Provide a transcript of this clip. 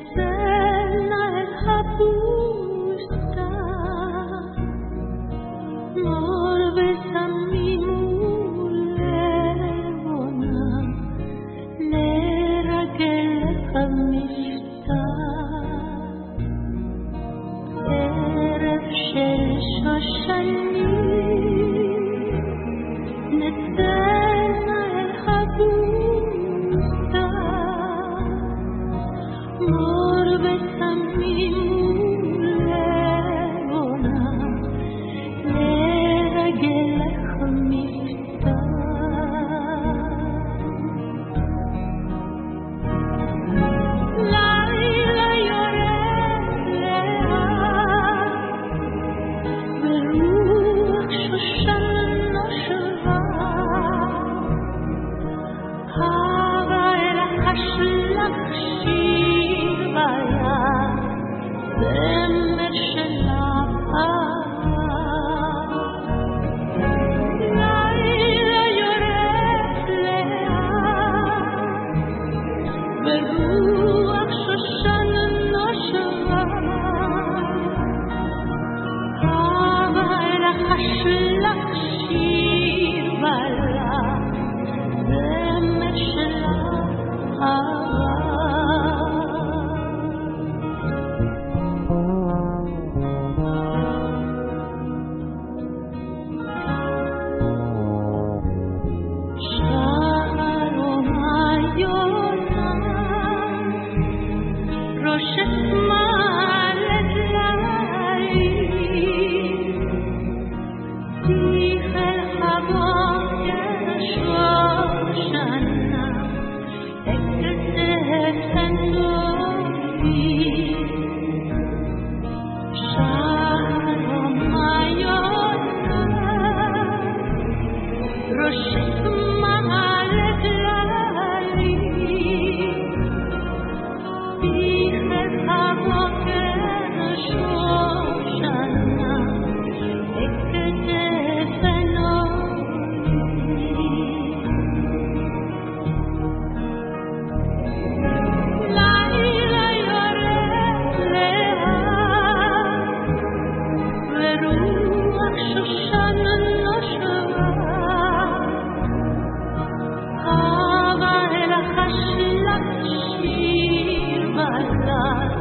נצא אל הפוסטה מור ושמים ולבונה לרגל המבטא ערב של שושנים נצא אל הפוסטה מור ושמים ולבונה לרגל המבטא לילה יורד לאט ורוח שושן נושבה הבה אל החשלך שיר ביד זמר של אהבה לילה יורד לאט ורוח שושן נושבה הבה אל החשלך שיר ביד זמר של אהבה ראשת מעלת ליל תיכל הבוקר שושנה אכתב ענובי שלום היונה ראשת מעלת ליל הבוקר שושנה אכתב ענובי לילה יורד לאט ורוח שושנה נושבה הבה אל החשלך שיר ביד